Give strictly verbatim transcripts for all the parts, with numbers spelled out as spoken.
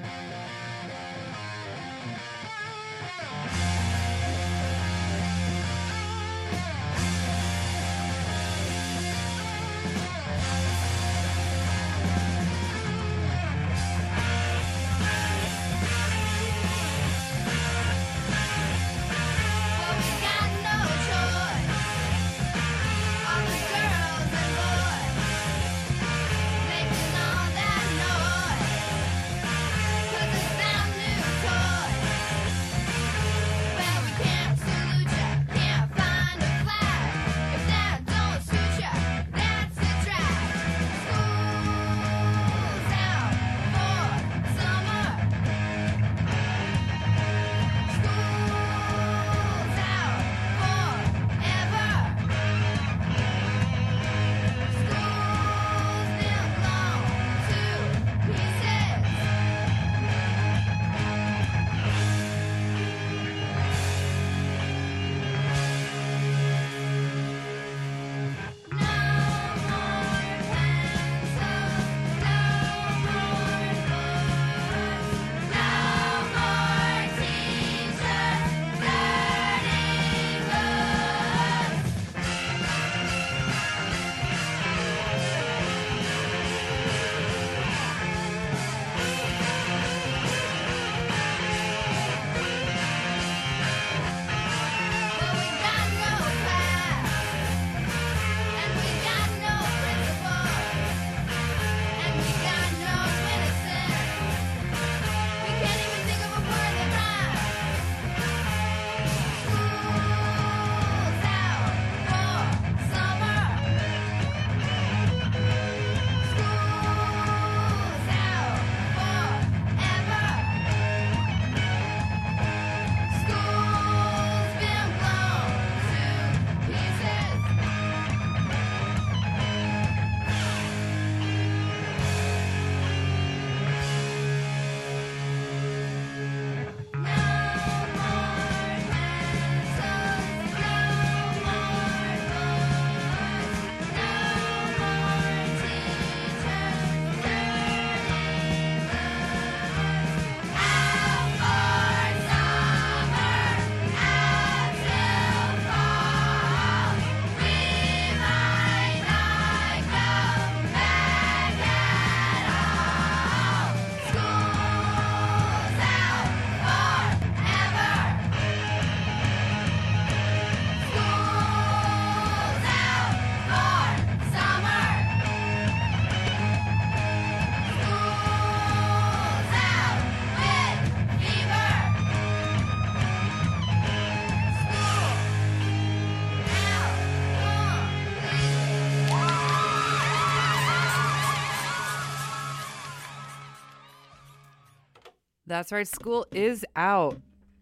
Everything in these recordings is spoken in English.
That's right. School is out.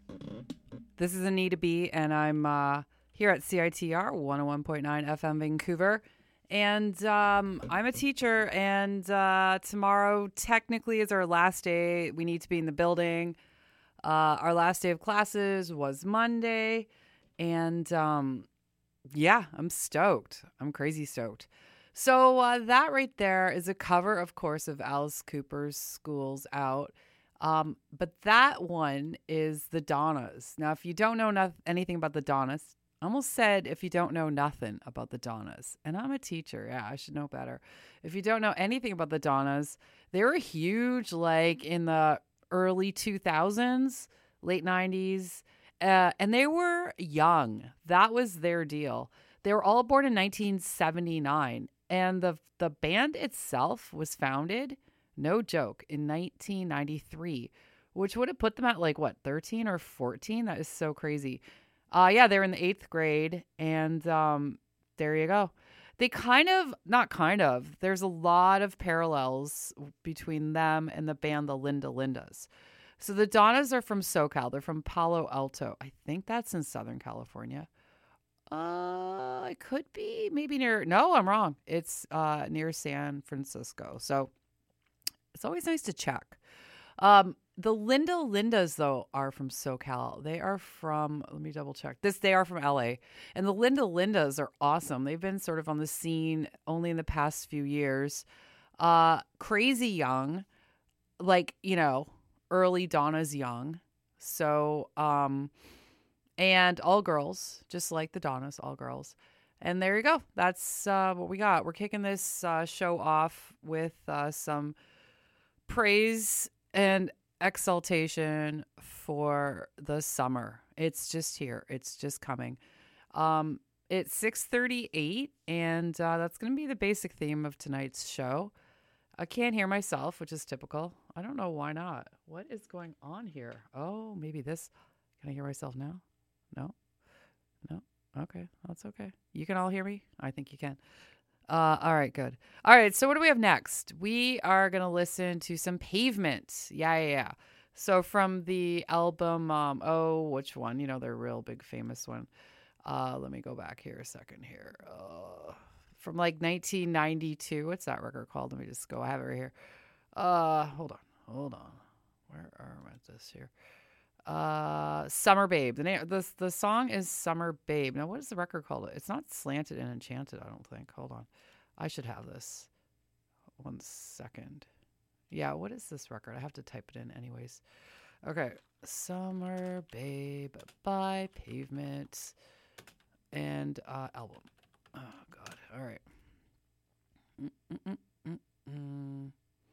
This is Anita B, and I'm uh, here at C I T R one oh one point nine F M Vancouver. And um, I'm a teacher, and uh, tomorrow technically is our last day. We need to be in the building. Uh, our last day of classes was Monday. And um, yeah, I'm stoked. I'm crazy stoked. So uh, that right there is a cover, of course, of Alice Cooper's School's Out. Um, but that one is the Donnas. Now, if you don't know no- anything about the Donnas, I almost said if you don't know nothing about the Donnas, and I'm a teacher, yeah, I should know better. If you don't know anything about the Donnas, they were huge like in the early two thousands, late nineties, uh, and they were young. That was their deal. They were all born in nineteen seventy-nine, and the the band itself was founded, no joke, in nineteen ninety-three, which would have put them at like, what, thirteen or fourteen? That is so crazy. Uh, yeah, they're in the eighth grade, and um, there you go. They kind of, not kind of, there's a lot of parallels between them and the band the Linda Lindas. So the Donnas are from SoCal. They're from Palo Alto. I think that's in Southern California. Uh, it could be maybe near, no, I'm wrong. It's uh, near San Francisco. So it's always nice to check. Um, the Linda Lindas, though, are from SoCal. They are from, let me double check this. They are from L A. And the Linda Lindas are awesome. They've been sort of on the scene only in the past few years. Uh, crazy young, like, you know, early Donna's Young. So, um, and all girls, just like the Donnas, all girls. And there you go. That's uh, what we got. We're kicking this uh, show off with uh, some praise and exaltation for the summer. It's just here. It's just coming. Um, it's six thirty-eight, and uh, that's going to be the basic theme of tonight's show. I can't hear myself, which is typical. I don't know why not. What is going on here? Oh, maybe this. Can I hear myself now? No? No? Okay. That's okay. You can all hear me? I think you can. Uh, all right, good. All right, so what do we have next? We are going to listen to some Pavement. Yeah, yeah, yeah. So from the album, um, oh, which one? You know, their real big famous one. Uh, let me go back here a second here. Uh, from like nineteen ninety-two. What's that record called? Let me just go. I have it right here. Uh, hold on. Hold on. Where are my this here? Uh, Summer Babe. The name, the the song is Summer Babe. Now, what is the record called? It's not Slanted and Enchanted, I don't think. Hold on. I should have this. One second. Yeah, what is this record? I have to type it in anyways. Okay. Summer Babe by Pavement and uh, album. Oh, God. All right. Mm-mm-mm-mm-mm.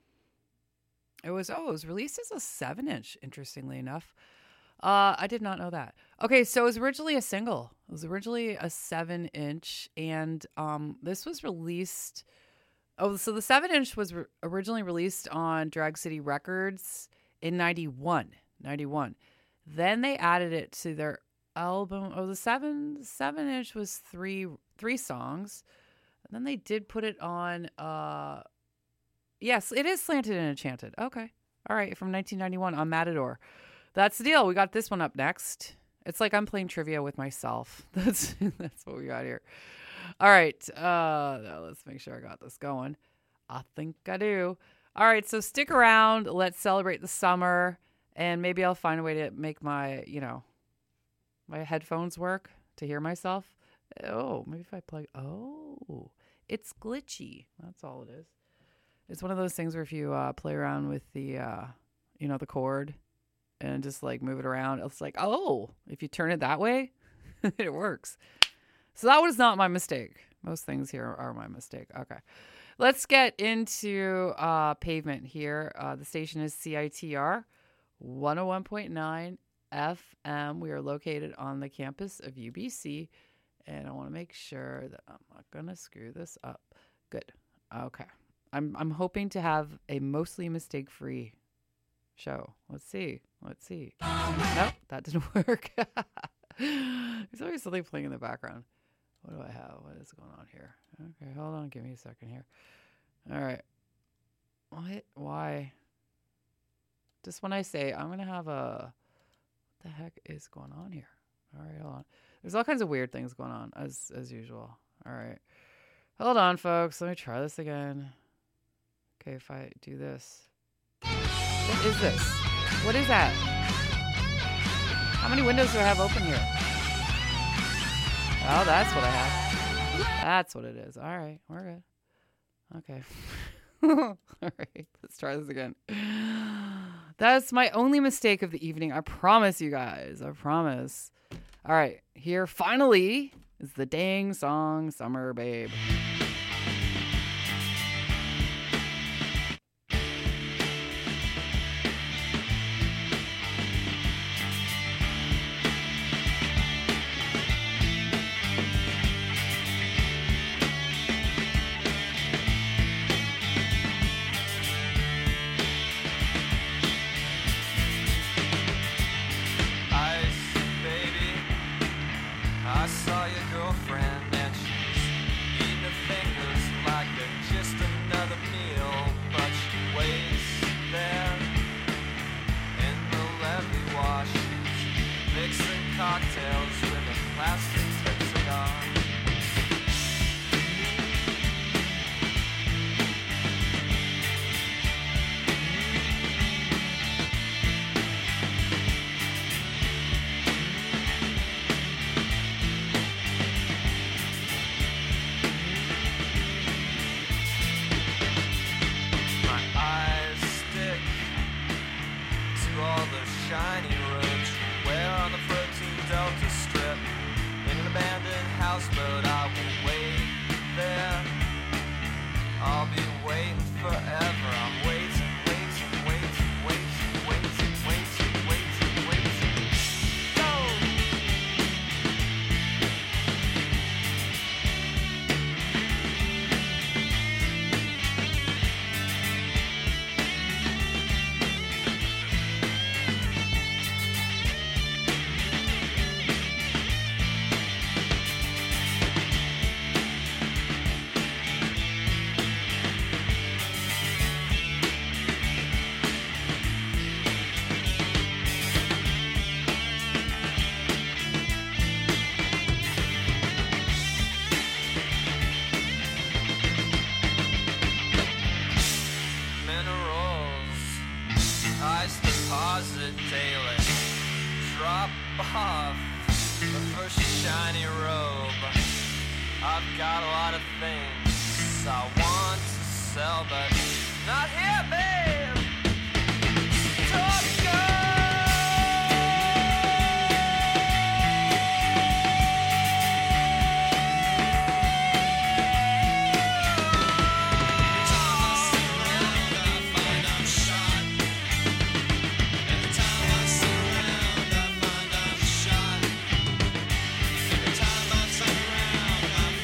It was, oh, it was released as a seven inch, interestingly enough. Uh, I did not know that. Okay, so it was originally a single. It was originally a seven inch, and um, this was released. Oh, so the seven inch was re- originally released on Drag City Records in ninety-one. ninety-one. Then they added it to their album. Oh, the seven seven inch was three three songs. And then they did put it on. Uh, yes, it is Slanted and Enchanted. Okay, all right, from nineteen ninety-one on Matador. That's the deal. We got this one up next. It's like I'm playing trivia with myself. That's that's what we got here. All right. Uh, now let's make sure I got this going. I think I do. All right. So stick around. Let's celebrate the summer. And maybe I'll find a way to make my, you know, my headphones work to hear myself. Oh, maybe if I plug. Oh, it's glitchy. That's all it is. It's one of those things where if you uh, play around with the, uh, you know, the cord, and just like move it around, it's like, oh, if you turn it that way, it works. So that was not my mistake. Most things here are my mistake. Okay. Let's get into uh, Pavement here. Uh, the station is C I T R one oh one point nine F M. We are located on the campus of U B C. And I want to make sure that I'm not going to screw this up. Good. Okay. I'm I'm hoping to have a mostly mistake-free show. Let's see. Let's see. Nope, that didn't work. There's always something playing in the background. What do I have? What is going on here? Okay, hold on. Give me a second here. All right. What? Why? Just when I say I'm going to have a... What the heck is going on here? All right, hold on. There's all kinds of weird things going on, as as usual. All right. Hold on, folks. Let me try this again. Okay, if I do this... What is this? What is that? How many windows do I have open here? Oh, that's what I have. That's what it is. All right, we're good. Okay. All right, let's try this again. That's my only mistake of the evening. I promise you guys. I promise. All right, here finally is the dang song Summer Babe. I saw your girlfriend and she's eating a to all those shiny robes you wear on the protein delta strip. In an abandoned houseboat, I will wait there. I'll be waiting forever. I'm waiting, waiting, waiting, waiting, waiting, waiting, waiting, waiting. Go! Deposit daily, drop off the first shiny robe. I've got a lot of things I want to sell, but not here, babe. Tokyo!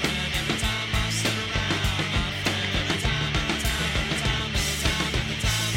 Time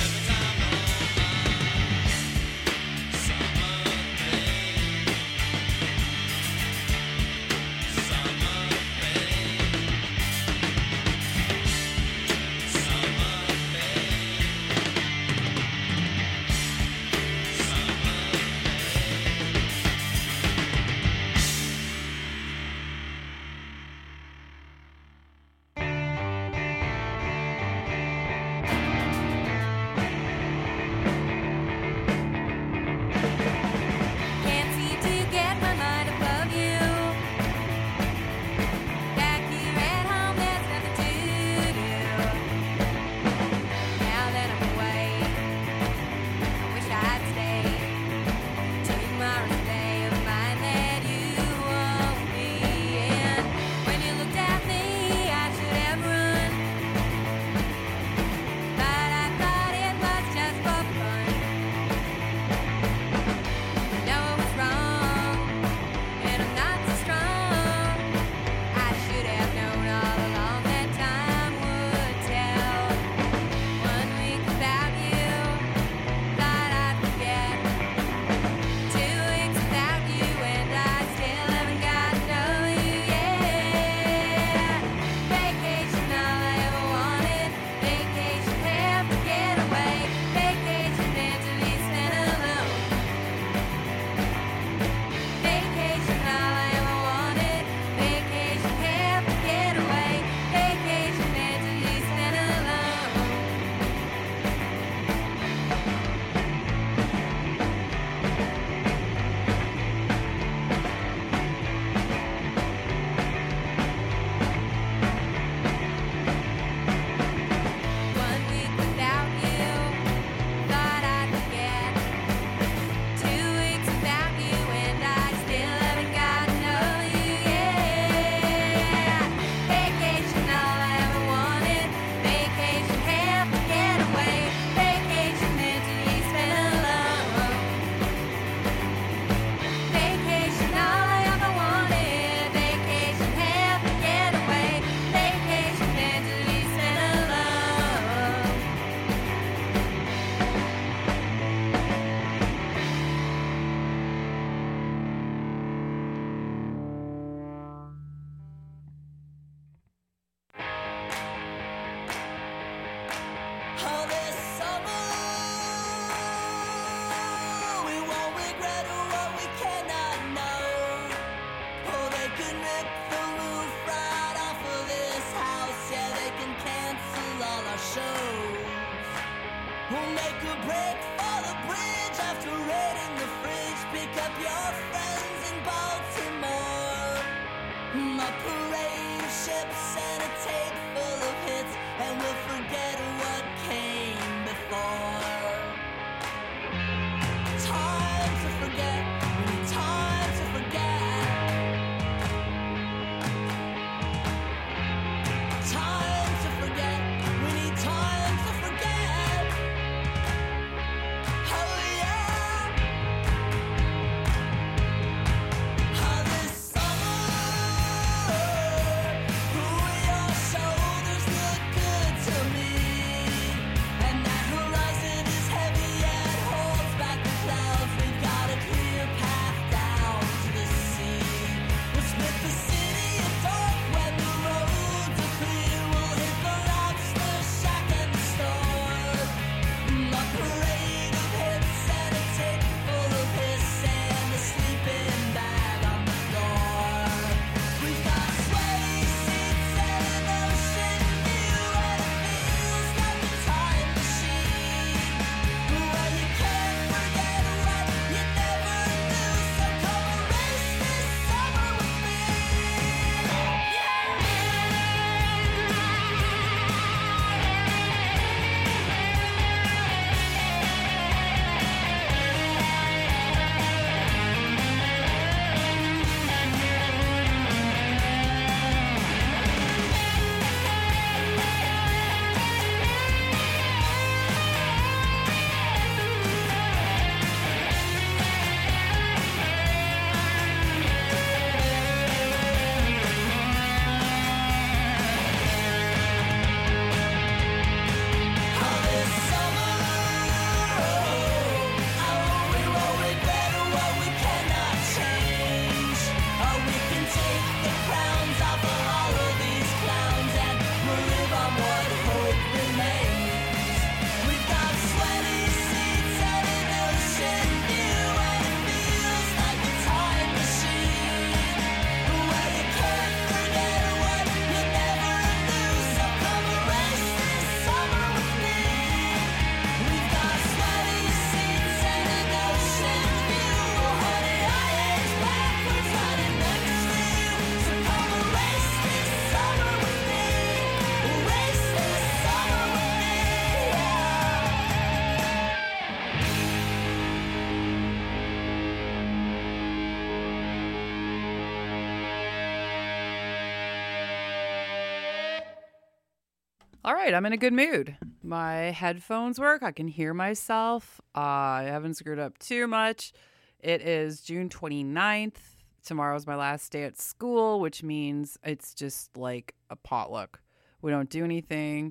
All right, I'm in a good mood. My headphones work. I can hear myself. Uh, I haven't screwed up too much. It is June twenty-ninth. Tomorrow's my last day at school, which means it's just like a potluck. We don't do anything.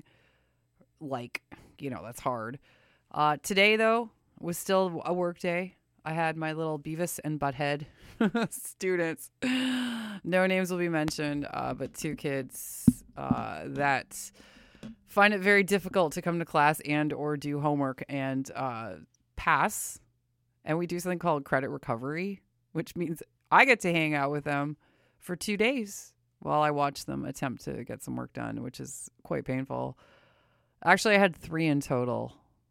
Like, you know, that's hard. Uh, today, though, was still a work day. I had my little Beavis and Butthead students. No names will be mentioned, uh, but two kids uh, that find it very difficult to come to class and or do homework and uh, pass. And we do something called credit recovery, which means I get to hang out with them for two days while I watch them attempt to get some work done, which is quite painful. Actually, I had three in total.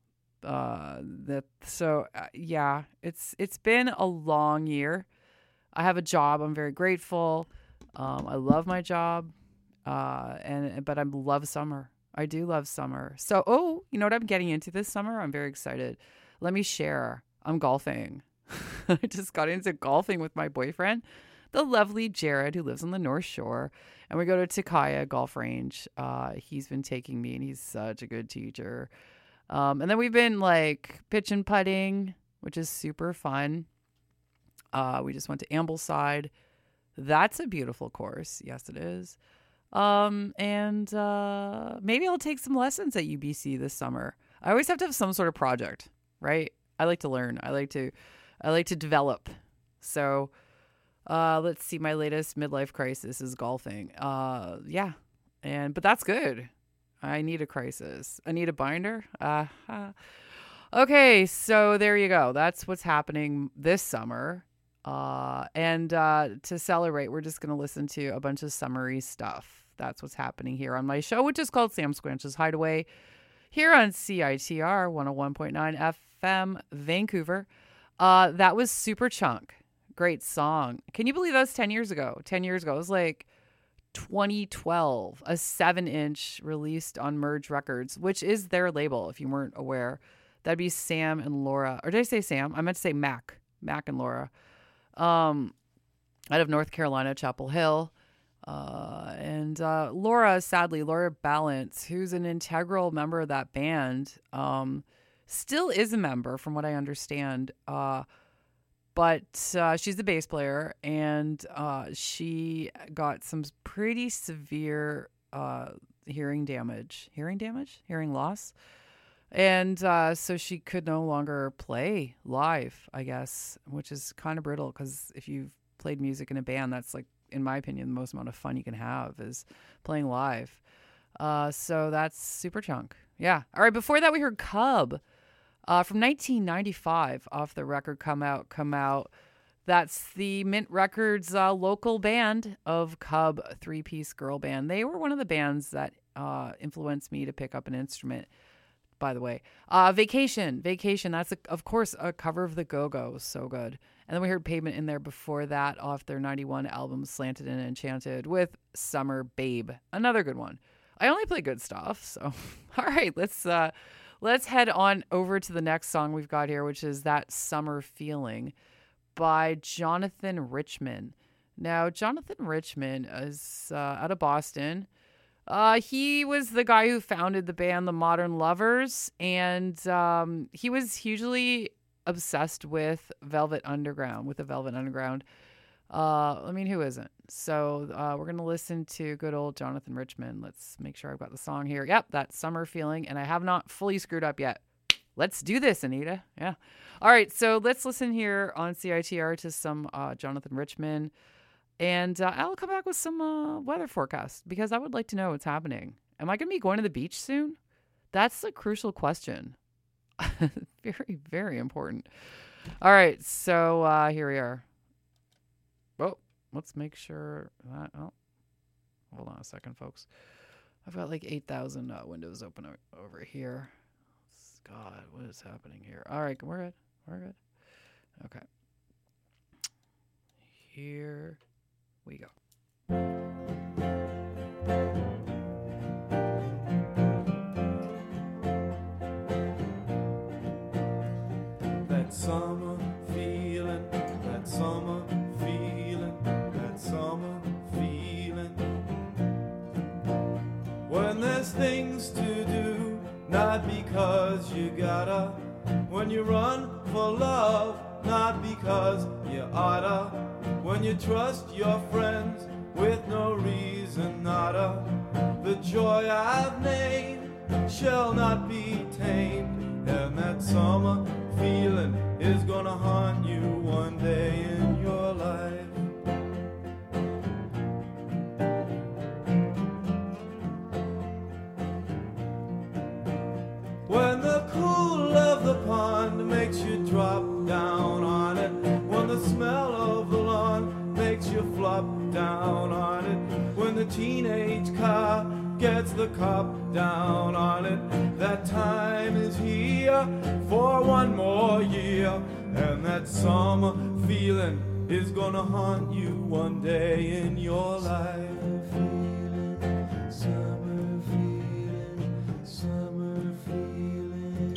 Uh, that so uh, yeah, it's it's been a long year. I have a job. I'm very grateful. Um, I love my job, uh, and but I love summer. I do love summer. So, oh, you know what I'm getting into this summer? I'm very excited. Let me share. I'm golfing. I just got into golfing with my boyfriend, the lovely Jared, who lives on the North Shore. And we go to Takaya Golf Range. Uh, he's been taking me, and he's such a good teacher. Um, and then we've been, like, pitch and putting, which is super fun. Uh, we just went to Ambleside. That's a beautiful course. Yes, it is. Um, and uh, maybe I'll take some lessons at U B C this summer. I always have to have some sort of project, right? I like to learn. I like to, I like to develop. So, uh, let's see. My latest midlife crisis is golfing. Uh, yeah, and but that's good. I need a crisis. I need a binder. Uh, uh. Okay, so there you go. That's what's happening this summer. Uh, and uh, to celebrate, we're just going to listen to a bunch of summery stuff. That's what's happening here on my show, which is called Sam Squanch's Hideaway, here on C I T R one oh one point nine F M, Vancouver. Uh, that was Superchunk. Great song. Can you believe that was ten years ago? ten years ago. It was like twenty twelve, a seven inch released on Merge Records, which is their label, if you weren't aware. That'd be Sam and Laura. Or did I say Sam? I meant to say Mac. Mac and Laura. Um, out of North Carolina, Chapel Hill. Uh, and uh, Laura, sadly, Laura Balance, who's an integral member of that band, um, still is a member, from what I understand. Uh, but uh, she's the bass player, and uh, she got some pretty severe uh, hearing damage. Hearing damage? Hearing loss? And uh, so she could no longer play live, I guess, which is kind of brittle because if you've played music in a band, that's like, in my opinion, the most amount of fun you can have is playing live. Uh, so that's Superchunk. Yeah. All right. Before that, we heard Cub uh, from nineteen ninety-five off the record Come Out, Come Out. That's the Mint Records uh, local band of Cub, three-piece girl band. They were one of the bands that uh, influenced me to pick up an instrument, by the way. Uh, Vacation. Vacation. That's, a, of course, a cover of the Go-Go's. So good. And then we heard Pavement in there before that off their ninety-one album Slanted and Enchanted with Summer Babe. Another good one. I only play good stuff. So, all right, let's uh, let's head on over to the next song we've got here, which is That Summer Feeling by Jonathan Richman. Now, Jonathan Richman is uh, out of Boston. Uh, he was the guy who founded the band The Modern Lovers, and um, he was hugely obsessed with Velvet Underground, with the Velvet Underground. Uh, I mean, who isn't? So uh, we're going to listen to good old Jonathan Richman. Let's make sure I've got the song here. Yep, That Summer Feeling, and I have not fully screwed up yet. Let's do this, Anita. Yeah. All right, so let's listen here on C I T R to some uh, Jonathan Richman, and uh, I'll come back with some uh, weather forecast because I would like to know what's happening. Am I going to be going to the beach soon? That's a crucial question. Very, very important. All right, so uh, here we are. Oh, let's make sure that. Oh, hold on a second, folks. I've got like eight thousand uh, windows open o- over here. God, what is happening here? All right, we're good. We're good. Okay. Here we go. That summer feeling, that summer feeling, that summer feeling. When there's there's things to do, not because you gotta. When you run for love, not because you oughta. When you trust your friends with no reason nada. The joy I've named shall not be tamed, and that summer feeling is gonna haunt you one day in your life. When the cool of the pond makes you drop down on it, when the smell of the lawn makes you flop down on it, when the teenage car gets the cop down on it, that time is here for one more year, and that summer feeling is gonna haunt you one day in your life. Summer feeling, summer feeling.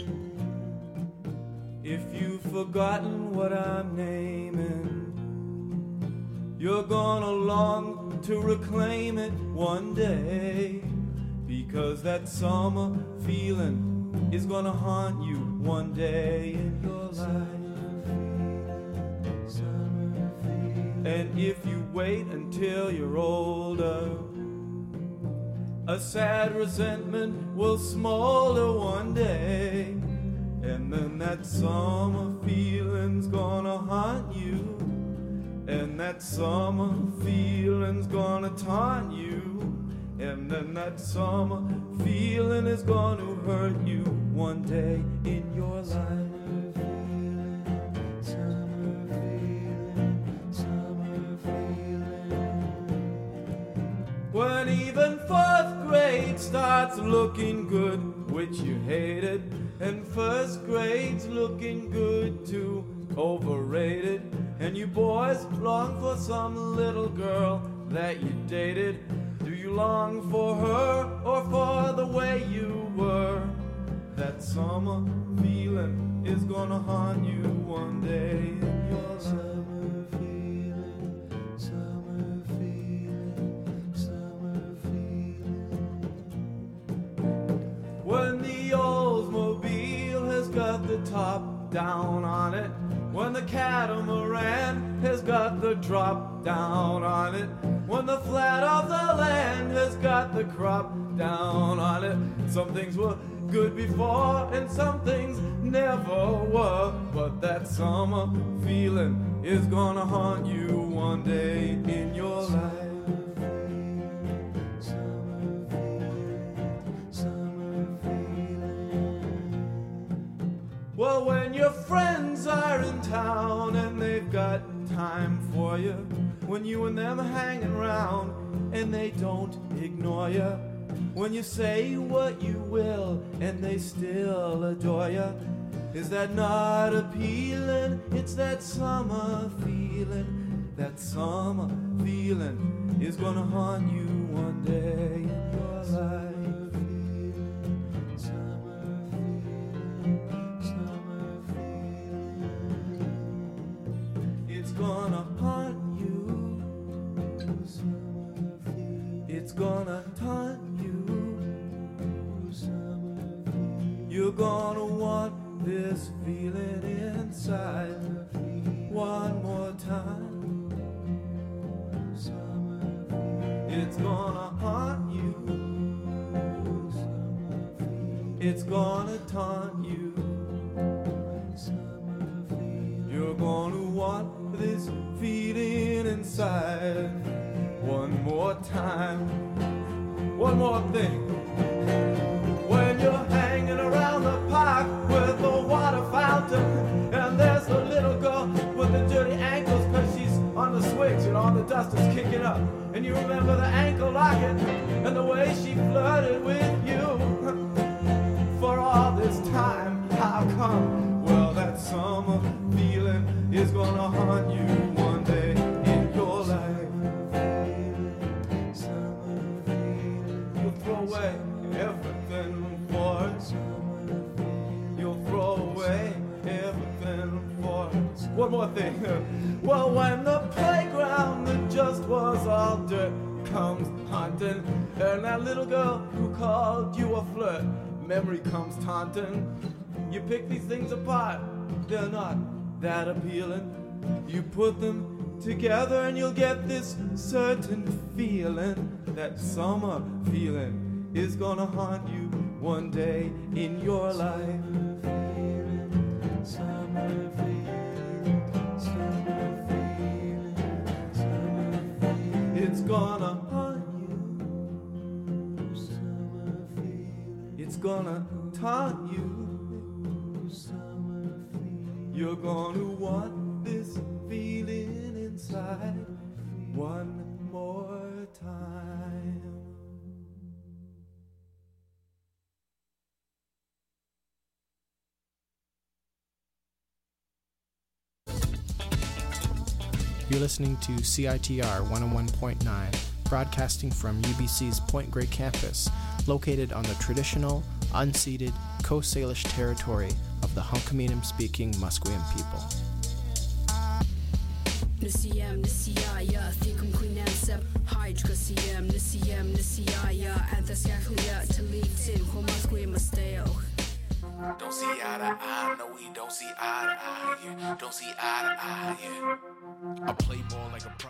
If you've forgotten what I'm naming, you're gonna long to reclaim it one day, because that summer feeling is gonna haunt you one day in your life. And if you wait until you're older, a sad resentment will smolder one day, and then that summer feeling's gonna haunt you, and that summer feeling's gonna taunt you, and then that summer feeling is gonna hurt you one day in your life. When even fourth grade starts looking good, which you hated, and first grade's looking good too, overrated, and you boys long for some little girl that you dated. Do you long for her or for the way you were? That summer feeling is gonna haunt you one day in your life. When the Oldsmobile has got the top down on it, when the catamaran has got the drop down on it, when the flat of the land has got the crop down on it. Some things were good before and some things never were, but that summer feeling is gonna haunt you one day in your life. Well, when your friends are in town and they've got time for you, when you and them are hanging around and they don't ignore you, when you say what you will and they still adore you, is that not appealing? It's that summer feeling. That summer feeling is gonna haunt you one day in your life. It's gonna haunt you. It's gonna taunt you. You're gonna want this feeling inside one more time. It's gonna haunt you. It's gonna taunt you. You're gonna want this feeling inside one more time. One more thing. When you're hanging around the park with the water fountain, and there's the little girl with the dirty ankles, cause she's on the switch and all the dust is kicking up, and you remember the ankle locket and the way she flirted with you for all this time. How come? Well, that summer feeling is gonna haunt you one day in your life. You'll throw away everything for it. You'll throw away everything for it. One more thing. Well, when the playground that just was all dirt comes haunting, and that little girl who called you a flirt, memory comes taunting. You pick these things apart, they're not that appealing. You put them together and you'll get this certain feeling. That summer feeling is gonna haunt you one day in your life. Summer feeling, summer feeling, summer feeling. It's gonna haunt you. Summer feeling. It's gonna taunt you. Summer feeling. You're gonna want this feeling inside one more time. You're listening to C I T R one oh one point nine, broadcasting from U B C's Point Grey campus, located on the traditional, unceded Coast Salish territory of the Hunkaminam-speaking Musqueam people. Nisiyam nisiyaya thikum queenansep hydra siyam nisiyam nisiyaya anthasyakhlia talitin homasqueam masteo. Don't see eye to eye, no we don't see eye to eye, yeah. Don't see eye to eye, yeah. I play ball like a pro.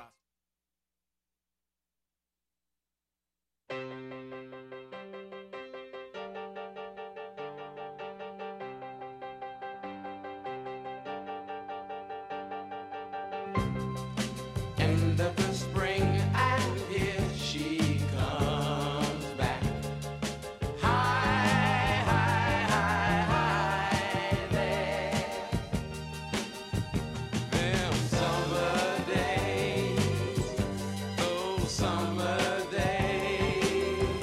End of the spring and here she comes back. High, high, high, high there. Them summer days, those summer days.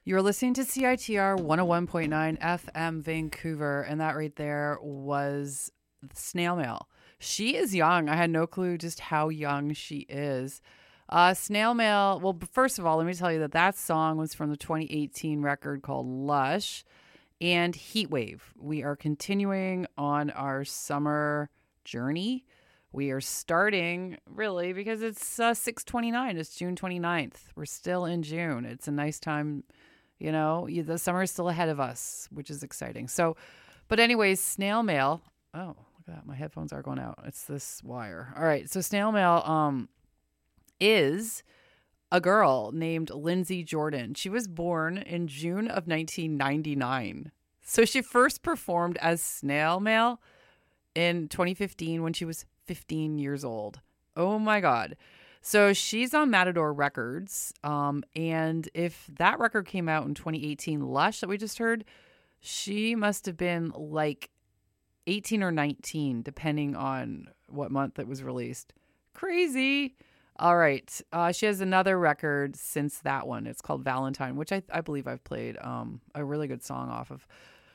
You're listening to C I T R one oh one point nine F M Vancouver, and that right there was Snail Mail. She is young. I had no clue just how young she is. Uh, Snail Mail, well, first of all, let me tell you that that song was from the twenty eighteen record called Lush and Heatwave. We are continuing on our summer journey. We are starting, really, because it's uh, six twenty-nine. It's June twenty-ninth. We're still in June. It's a nice time. You know, you, the summer is still ahead of us, which is exciting. So, but anyways, Snail Mail. Oh, look at that. My headphones are going out. It's this wire. All right. So Snail Mail um, is a girl named Lindsay Jordan. She was born in June of nineteen ninety-nine. So she first performed as Snail Mail in twenty fifteen when she was fifteen years old. Oh my God. So she's on Matador Records, um, and if that record came out in twenty eighteen, Lush, that we just heard, she must have been like eighteen or nineteen, depending on what month it was released. Crazy. All right. Uh, she has another record since that one. It's called Valentine, which I, I believe I've played um, a really good song off of.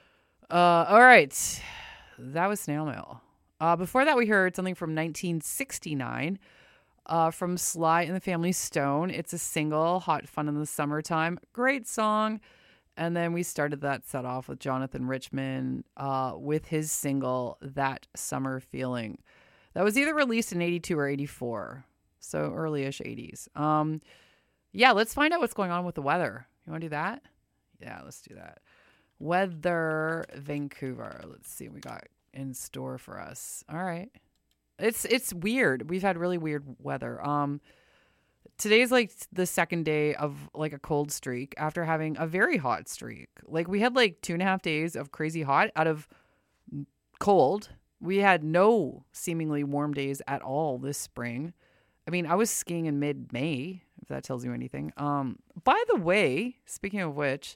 Uh, all right. That was Snail Mail. Uh, before that, we heard something from nineteen sixty-nine. Uh, from Sly and the Family Stone. It's a single, Hot Fun in the Summertime. Great song. And then we started that set off with Jonathan Richman uh, with his single, That Summer Feeling. That was either released in eighty-two or eighty-four. So early-ish eighties. Um, yeah, let's find out what's going on with the weather. You want to do that? Yeah, let's do that. Weather Vancouver. Let's see what we got in store for us. All right. It's it's weird. We've had really weird weather. Um, today's like the second day of like a cold streak after having a very hot streak. Like we had like two and a half days of crazy hot out of cold. We had no seemingly warm days at all this spring. I mean, I was skiing in mid-May, if that tells you anything. Um, by the way, speaking of which,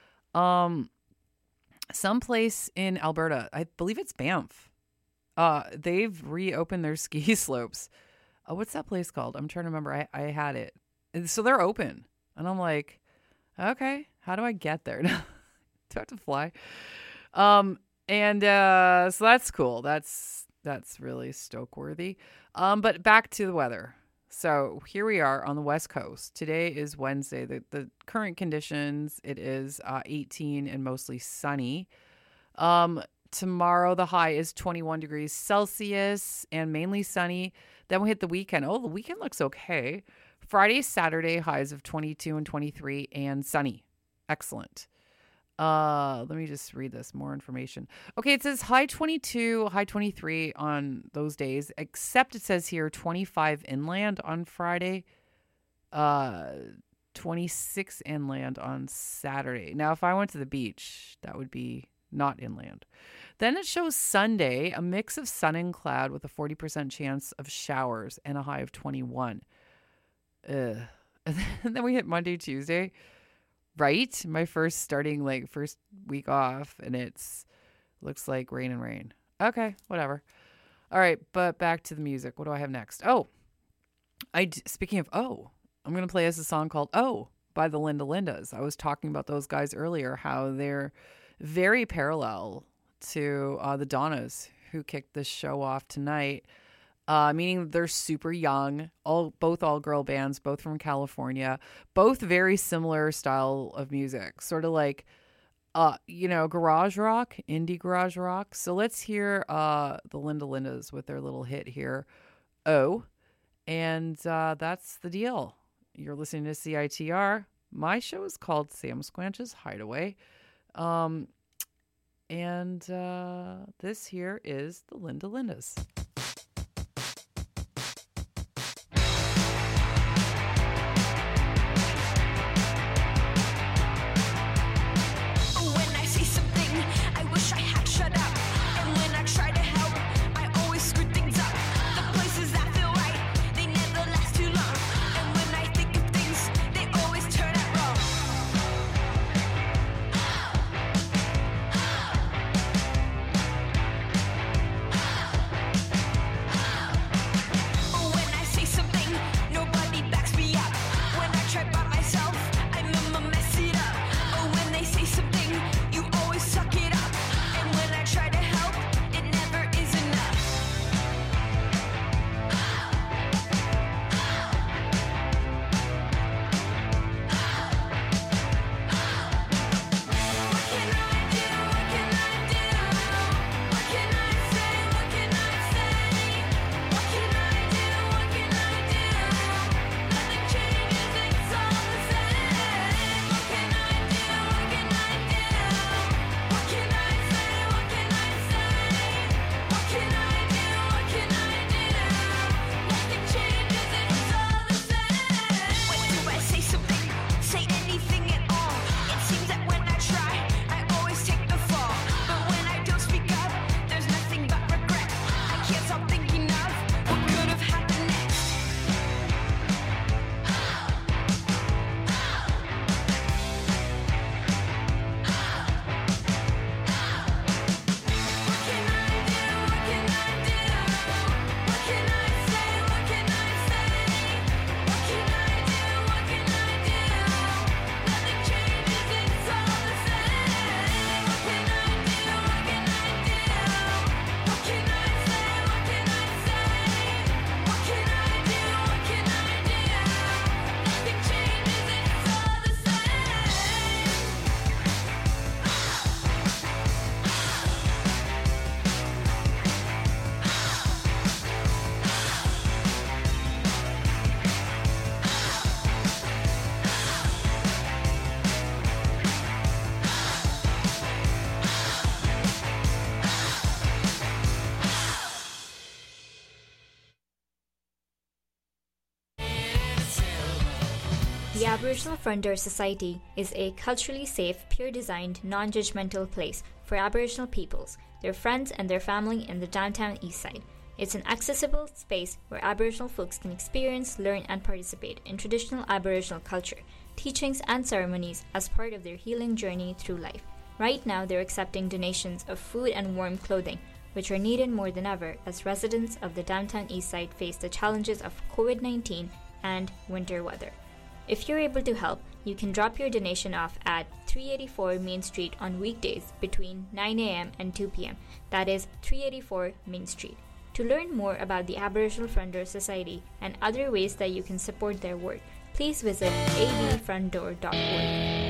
um, someplace in Alberta, I believe it's Banff. Uh, they've reopened their ski slopes. Oh, what's that place called? I'm trying to remember. I, I had it. And so they're open. And I'm like, okay, how do I get there? Do I have to fly? Um, and uh, so that's cool. That's that's really stoke-worthy. Um, but back to the weather. So here we are on the West Coast. Today is Wednesday. The, the current conditions, it is uh, eighteen and mostly sunny. Um, Tomorrow, the high is twenty-one degrees Celsius and mainly sunny. Then we hit the weekend. Oh, the weekend looks okay. Friday, Saturday, highs of twenty-two and twenty-three and sunny. Excellent. Uh, let me just read this. More information. Okay, it says high twenty-two, high twenty-three on those days, except it says here twenty-five inland on Friday, uh, twenty-six inland on Saturday. Now, if I went to the beach, that would be not inland. Then it shows Sunday, a mix of sun and cloud with a forty percent chance of showers and a high of twenty-one. Ugh. And then we hit Monday, Tuesday, right? My first starting, like, first week off, and it's looks like rain and rain. Okay, whatever. All right, but back to the music. What do I have next? Oh, I speaking of oh, I'm going to play us a song called Oh by the Linda Lindas. I was talking about those guys earlier, how they're very parallel to uh, the Donnas, who kicked this show off tonight, uh, meaning they're super young, all both all-girl bands, both from California, both very similar style of music, sort of like, uh, you know, garage rock, indie garage rock. So let's hear uh, the Linda Lindas with their little hit here, Oh, and uh, that's the deal. You're listening to C I T R. My show is called Sam Squanch's Hideaway. Um, and, uh, this here is the Linda Lindas. When I see something, I wish I had shut up. And when I try to help, I always screw things up. The places that feel right, they never last too long. And when I think of things, they always turn out wrong. Aboriginal Front Door Society is a culturally safe, peer-designed, non-judgmental place for Aboriginal peoples, their friends and their family in the downtown east side. It's an accessible space where Aboriginal folks can experience, learn, and participate in traditional Aboriginal culture, teachings, and ceremonies as part of their healing journey through life. Right now, they're accepting donations of food and warm clothing, which are needed more than ever as residents of the downtown east side face the challenges of covid nineteen and winter weather. If you're able to help, you can drop your donation off at three eighty-four Main Street on weekdays between nine a.m. and two p.m. That is three eighty-four Main Street. To learn more about the Aboriginal Front Door Society and other ways that you can support their work, please visit a b front door dot org.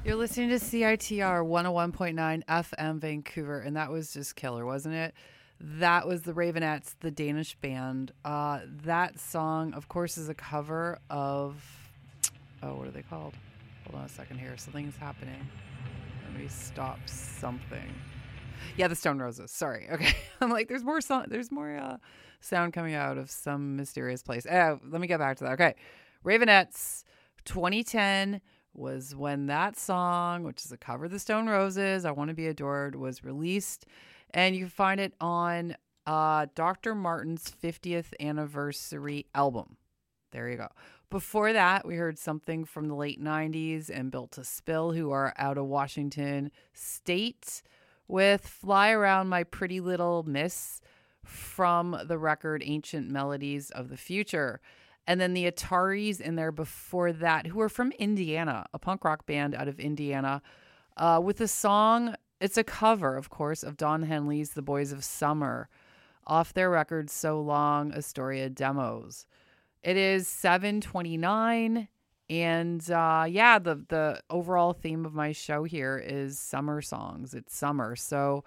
You're listening to C I T R one oh one point nine F M Vancouver, and that was just killer, wasn't it? That was the Ravenettes, the Danish band. Uh, that song, of course, is a cover of... Oh, what are they called? Hold on a second here. Something's happening. Let me stop something. Yeah, the Stone Roses. Sorry. Okay. I'm like, there's more song. There's more uh, sound coming out of some mysterious place. Oh, let me get back to that. Okay. Ravenettes, twenty ten was when that song, which is a cover of the Stone Roses, I Want to Be Adored, was released. And you can find it on uh, Doctor Martin's fiftieth anniversary album. There you go. Before that, we heard something from the late nineties and Built to Spill, who are out of Washington State, with Fly Around My Pretty Little Miss from the record Ancient Melodies of the Future. And then the Ataris in there before that, who are from Indiana, a punk rock band out of Indiana, uh, with a song, it's a cover, of course, of Don Henley's The Boys of Summer, off their record So Long, Astoria Demos. It is seven twenty-nine, and uh, yeah, the, the overall theme of my show here is summer songs. It's summer, so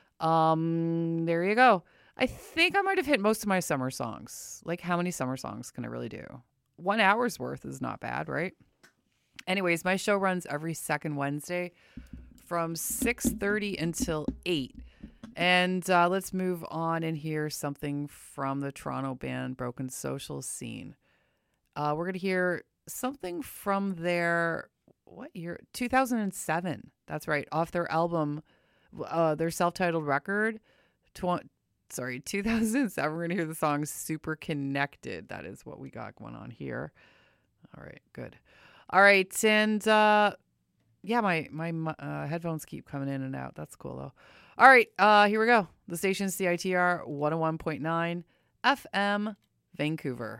um, there you go. I think I might have hit most of my summer songs. Like, how many summer songs can I really do? One hour's worth is not bad, right? Anyways, my show runs every second Wednesday from six thirty until eight. And uh, let's move on and hear something from the Toronto band Broken Social Scene. Uh, we're going to hear something from their, what year? two thousand seven. That's right. Off their album, uh, their self-titled record, tw- sorry, two thousand seven. We're going to hear the song Super Connected. That is what we got going on here. All right, good. All right, and uh, yeah, my, my uh, headphones keep coming in and out. That's cool, though. All right, uh, here we go. The station C I T R one oh one point nine F M Vancouver.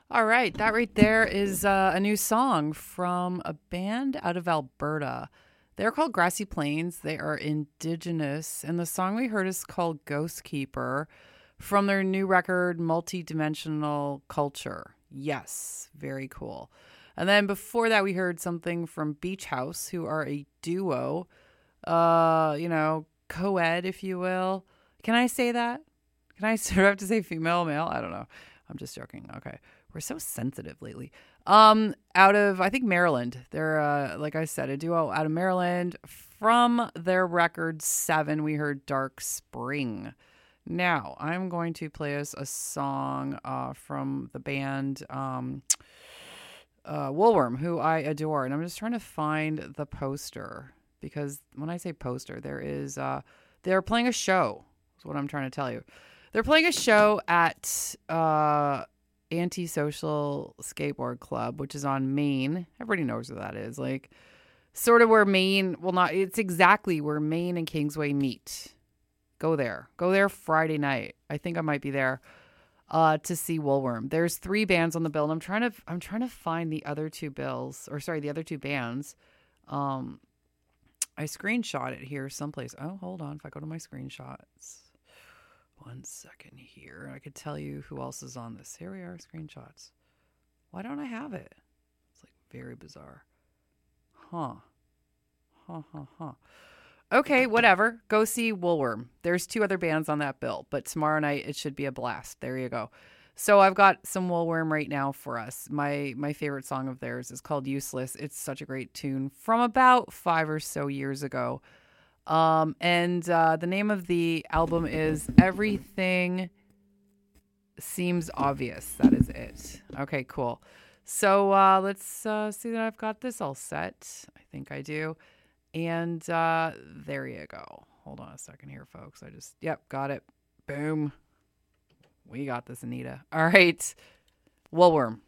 All right, that right there is uh, a new song from a band out of Alberta. They're called Grassy Plains. They are indigenous, and the song we heard is called Ghost Keeper from their new record, Multidimensional Culture. Yes, very cool. And then before that, we heard something from Beach House, who are a duo, uh, you know, co-ed, if you will. Can I say that? Can I sort of have to say female, male? I don't know. I'm just joking. Okay. We're so sensitive lately. Um, out of, I think, Maryland. They're, uh, like I said, a duo out of Maryland. From their record Seven, we heard Dark Spring. Now, I'm going to play us a song uh, from the band um, uh, Woolworm, who I adore. And I'm just trying to find the poster. Because when I say poster, there is, uh, they're playing a show. That's what I'm trying to tell you. They're playing a show at... Uh, Antisocial Skateboard Club, which is on Main. Everybody knows where that is. Like, sort of where Main, well, not, it's exactly where Main and Kingsway meet. Go there. Go there Friday night. I think I might be there uh, to see Woolworm. There's three bands on the bill, and I'm trying to, I'm trying to find the other two bills, or sorry, the other two bands. Um, I screenshot it here someplace. Oh, hold on. If I go to my screenshots. One second here. I could tell you who else is on this. Here we are, screenshots. Why don't I have it? It's like very bizarre. Huh. Huh, huh, huh. Okay, whatever. Go see Woolworm. There's two other bands on that bill, but tomorrow night it should be a blast. There you go. So I've got some Woolworm right now for us. My my favorite song of theirs is called Useless. It's such a great tune from about five or so years ago. Um, and uh, the name of the album is Everything Seems Obvious. That is it. Okay, cool. So uh, let's uh, see that I've got this all set. I think I do. And uh, there you go. Hold on a second here, folks. I just, yep, got it. Boom. We got this, Anita. All right. Woolworm.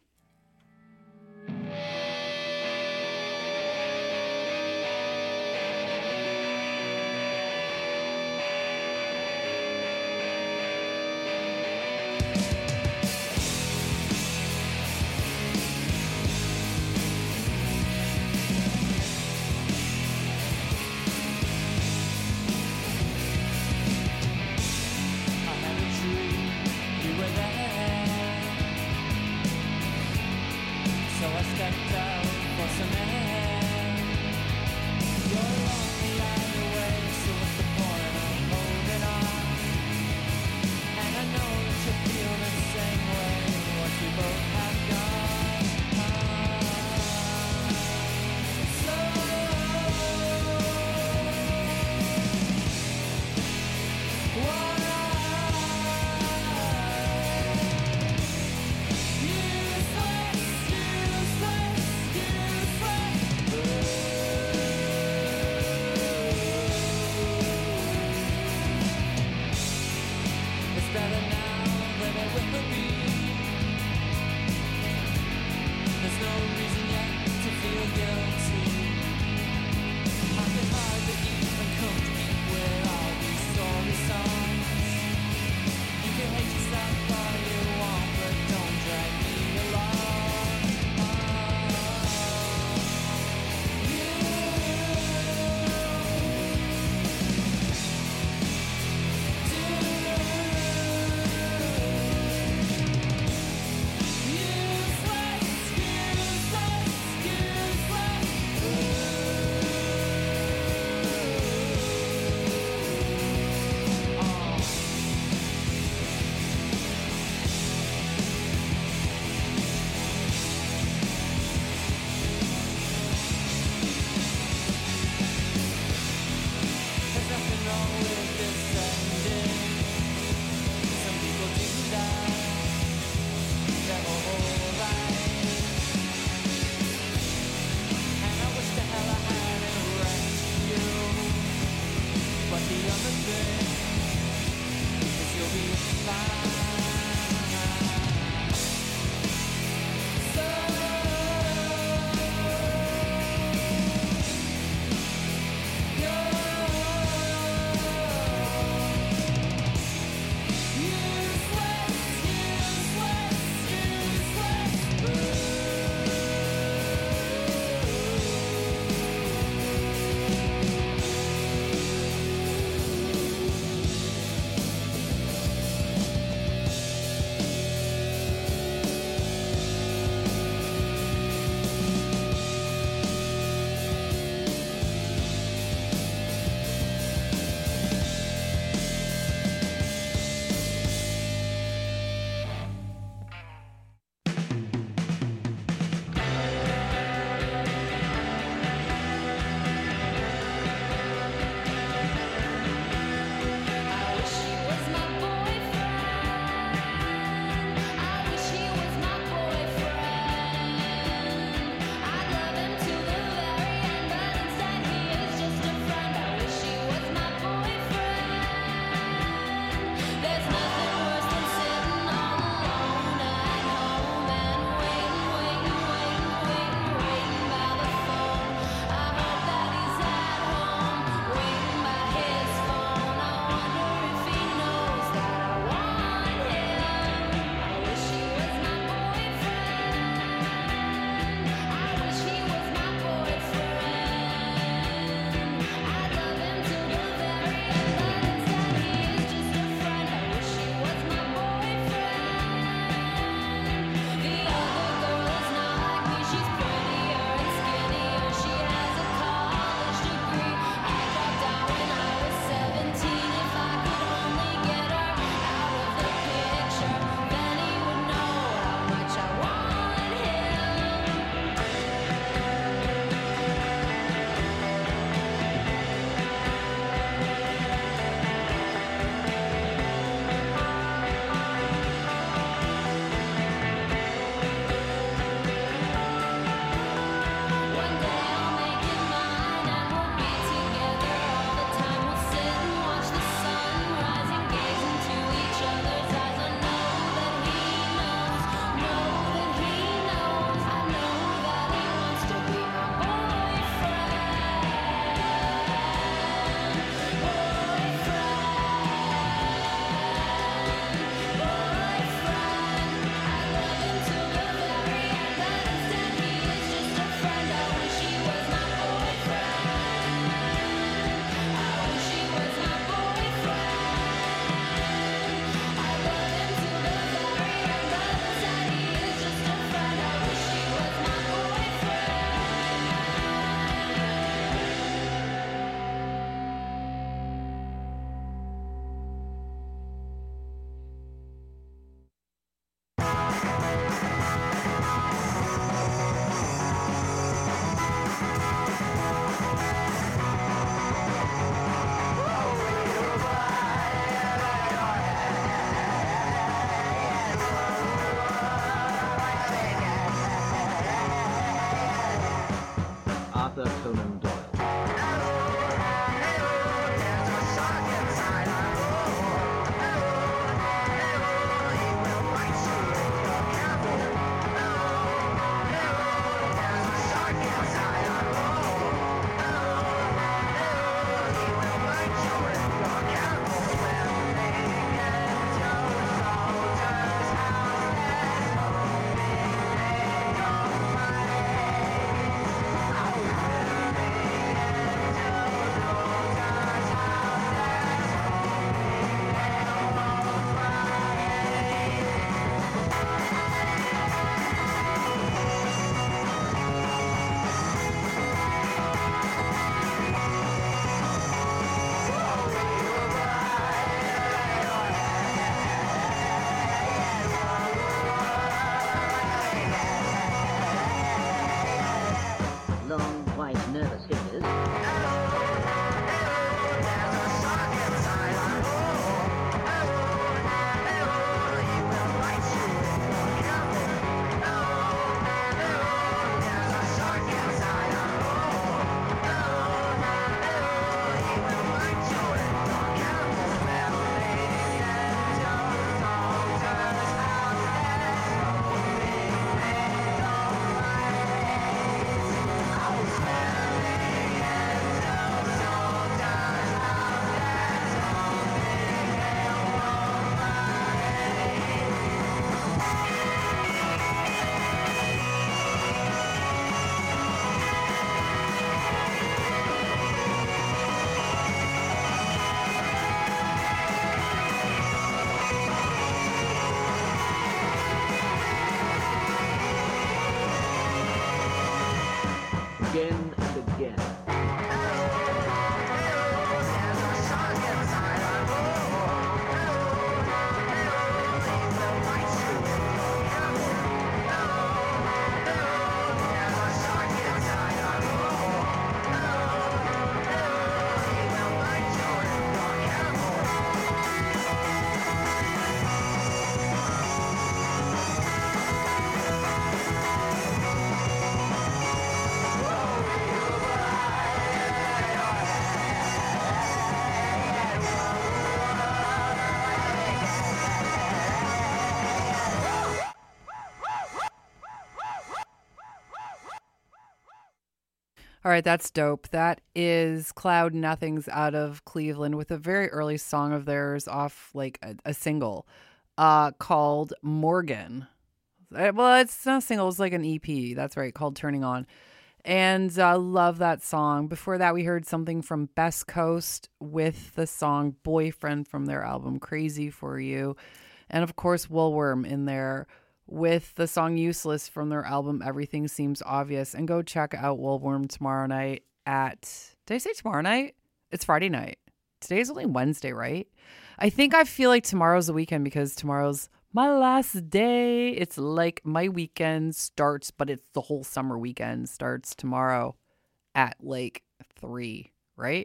All right, that's dope. That is Cloud Nothings out of Cleveland with a very early song of theirs off like a, a single uh, called Morgan. Well, it's not a single, it's like an E P. That's right, called Turning On. And I uh, love that song. Before that, we heard something from Best Coast with the song Boyfriend from their album Crazy For You. And of course, Woolworm in there with the song Useless from their album Everything Seems Obvious. And go check out Woolworm tomorrow night at... Did I say tomorrow night? It's Friday night. Today's only Wednesday, right? I think I feel like tomorrow's the weekend because tomorrow's my last day. It's like my weekend starts, but it's the whole summer weekend starts tomorrow at like three, right?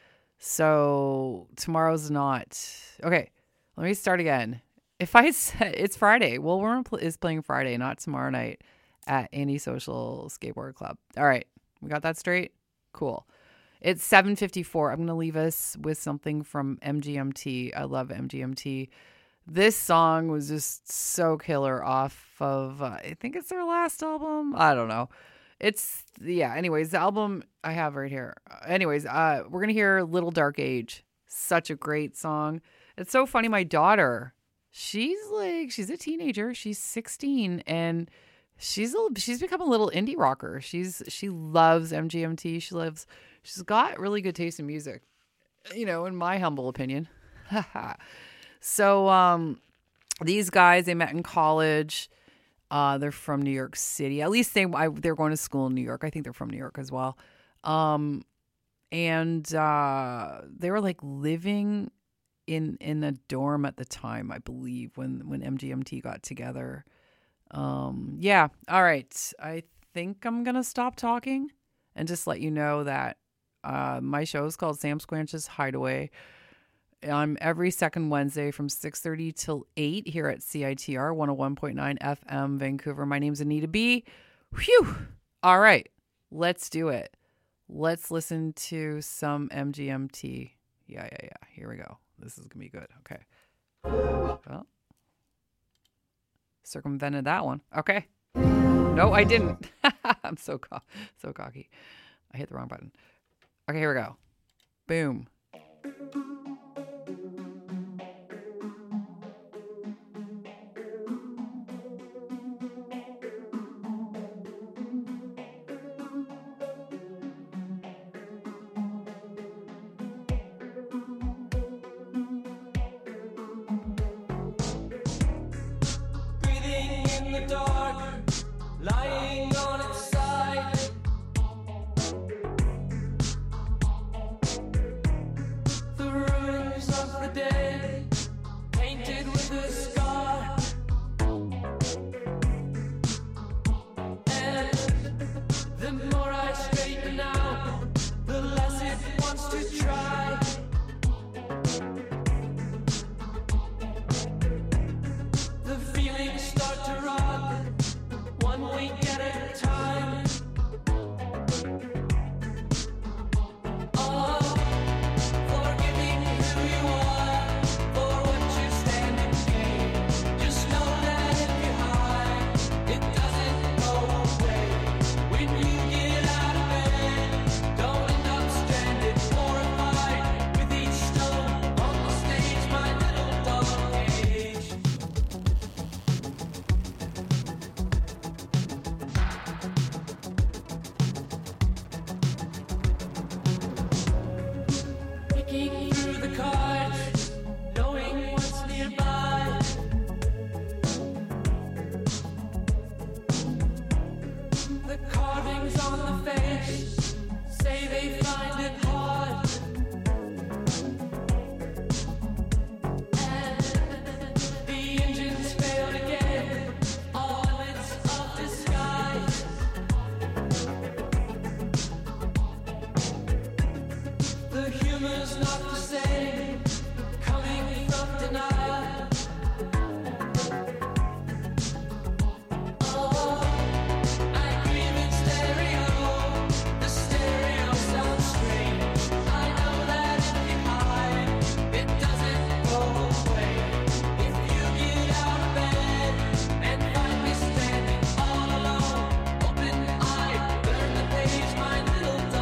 So tomorrow's not... Okay, let me start again. If I said it's Friday, well, we're is playing Friday, not tomorrow night at Antisocial Skateboard Club. All right, we got that straight? Cool. It's seven fifty-four. I'm going to leave us with something from M G M T. I love M G M T. This song was just so killer off of, uh, I think it's their last album. I don't know. It's, yeah, anyways, the album I have right here. Anyways, uh, we're going to hear Little Dark Age. Such a great song. It's so funny. My daughter... She's like, she's a teenager. She's sixteen and she's a, she's become a little indie rocker. She's, she loves M G M T. She loves, she's got really good taste in music, you know, in my humble opinion. So, um, these guys, they met in college. Uh, they're from New York City. At least they, I, they're going to school in New York. I think they're from New York as well. Um, and, uh, they were like living in in a dorm at the time, I believe, when when M G M T got together. Um yeah, all right, I think I'm gonna stop talking and just let you know that uh my show is called Sam Squanch's Hideaway. I'm every second Wednesday from six thirty till eight here at C I T R one oh one point nine F M Vancouver. My name's Anita B. Whew. All right, let's do it. Let's listen to some M G M T. Yeah, yeah, yeah. Here we go. This is going to be good. Okay. Well, circumvented that one. Okay. No, I didn't. I'm so co- so cocky. I hit the wrong button. Okay, here we go. Boom. Lying on its side, the ruins of the day, painted with a scar, and the more I straighten out, the less it wants to try. The feelings start to rot, one week at a time. Oh, forgiving who you are for what you stand and gain. Just know that if you hide, it doesn't go away. When you get out of bed, don't end up stranded, horrified with each stone on the stage, my little dog cage. Picking through the cards, knowing what's nearby. The carvings on the face say they find it hard. And the engines failed again, all limits of disguise. The humor's not the same, coming from denial. Oh, I grieve in stereo, the stereo sounds strange. I know that if you hide, it doesn't go away. If you get out of bed and find me standing all alone, open-eyed, burn the page, my little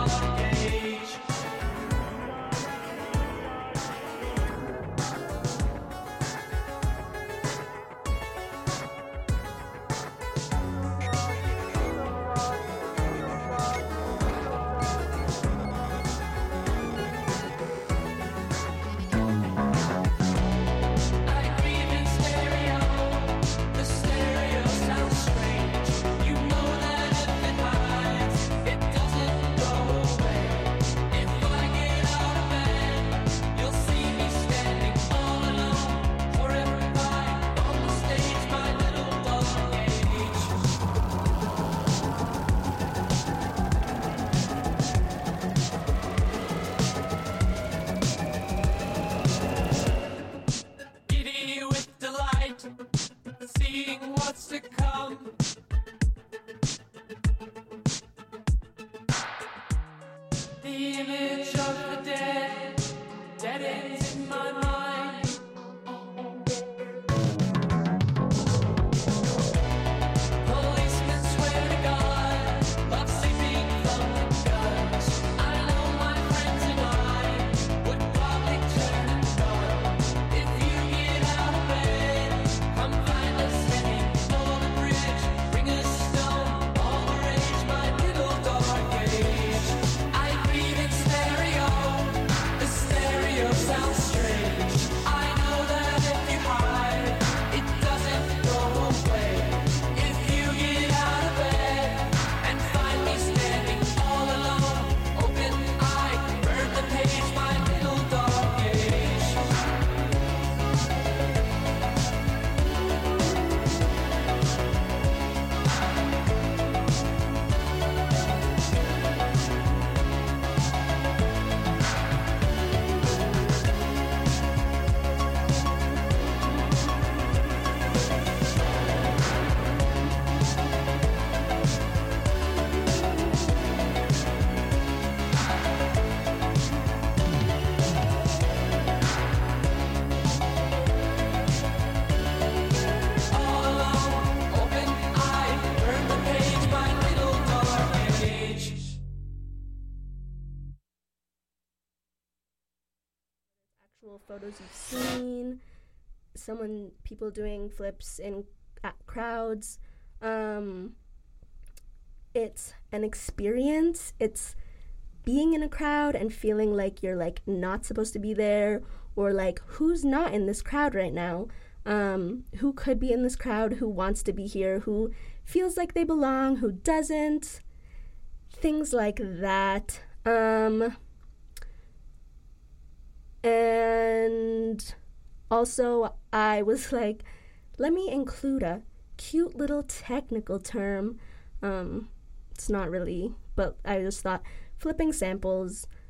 cool photos you've seen, someone, people doing flips in at crowds. Um, it's an experience. It's being in a crowd and feeling like you're like not supposed to be there, or like who's not in this crowd right now, um, who could be in this crowd, who wants to be here, who feels like they belong, who doesn't, things like that. Um, and also I was like, let me include a cute little technical term. Um, it's not really, but I just thought flipping samples.